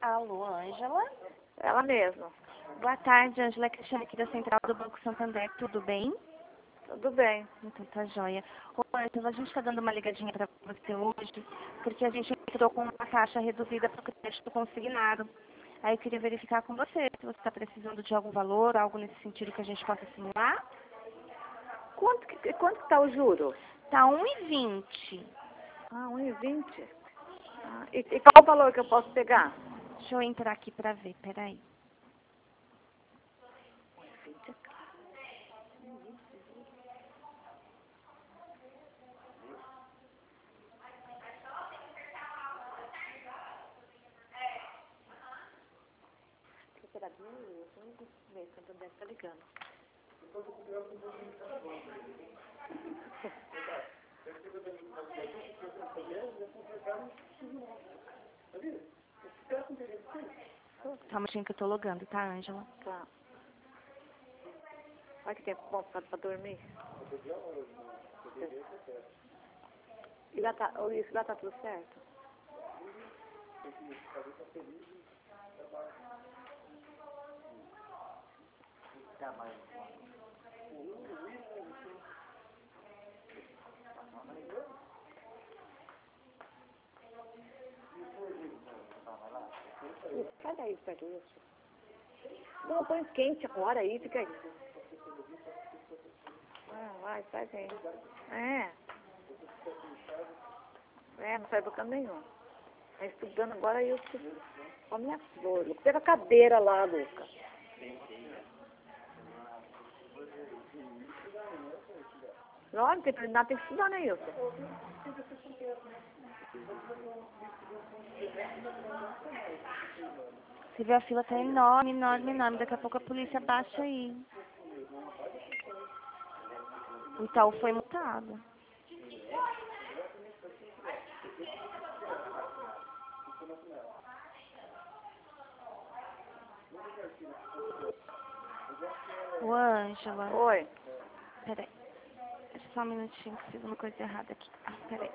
Alô, Ângela? Ela mesma. Boa tarde, Ângela. Cristiane aqui da Central do Banco Santander. Tudo bem? Tudo bem. Então tá joia. Ô, Ângela, a gente está dando uma ligadinha para você hoje, porque a gente entrou com uma taxa reduzida para o crédito consignado. Aí eu queria verificar com você se você está precisando de algum valor, algo nesse sentido que a gente possa simular. Quanto que tá o juro? Tá 1,20. Ah, 1,20. E qual o valor que eu posso pegar? Deixa eu entrar aqui para ver, peraí. 1,20 é caro. Será que o Santander está ligando? Só um minutinho que eu tô logando, tá, Ângela? Tá. Olha que tempo bom pra dormir. E lá tá, isso lá tá tudo certo? Sai daí, perto disso. Não, põe quente agora aí, fica aí. Vai, faz aí. Não sai do canto nenhum. Tá estudando agora e eu estudo. Olha minha flor, Luca. Pega a cadeira lá, Luca. Não, não tem nada, tem que estudar, né, Ilson? Você vê, a fila tá enorme, enorme, enorme. Daqui a pouco a polícia baixa aí. O Itaú foi multado. Ô, Ângela. Oi. Peraí. Só um minutinho que fiz uma coisa errada aqui. Peraí.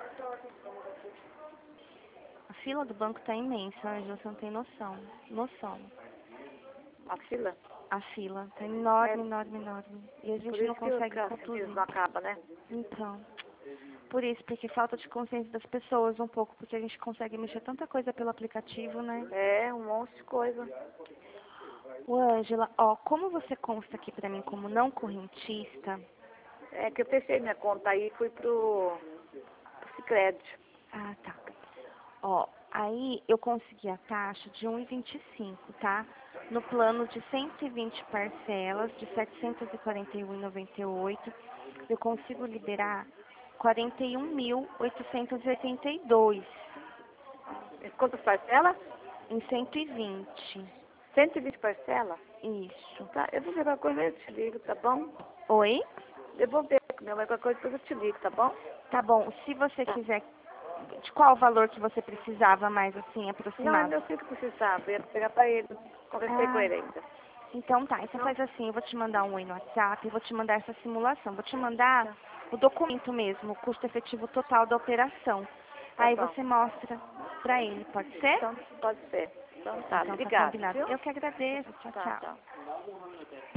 A fila do banco tá imensa, Ângela. Você não tem noção. Noção. A fila? A fila tá enorme, enorme, enorme. E a gente não consegue conduzir. Não acaba, né? Então, por isso, porque falta de consciência das pessoas um pouco, porque a gente consegue mexer tanta coisa pelo aplicativo, né? Um monte de coisa. Ô, Ângela, ó, como você consta aqui pra mim como não correntista... É que eu fechei minha conta aí e fui pro Sicredi. Ah, tá. Ó, aí eu consegui a taxa de 1,25, tá? No plano de 120 parcelas, de 741,98, eu consigo liberar 41.882 Quantas parcelas? em 120. 120 parcelas? Isso. Tá, eu vou ver qualquer coisa, eu te ligo, tá bom? Oi? Eu vou ver com minha mãe qualquer coisa, depois eu te ligo, tá bom? Tá bom. Se você quiser, de qual valor que você precisava mais, assim, Não, é aproximado? meu filho que precisava, eu ia pegar pra ele. Conversei com ele ainda. Então tá, então faz assim, eu vou te mandar um oi no WhatsApp, eu vou te mandar essa simulação, vou te mandar o documento mesmo, o custo efetivo total da operação. Aí bom. você mostra pra ele, pode ser? Então, pode ser. Então tá, Então tá obrigada, combinado. viu? Eu que agradeço, tchau, Tá, tchau. tchau.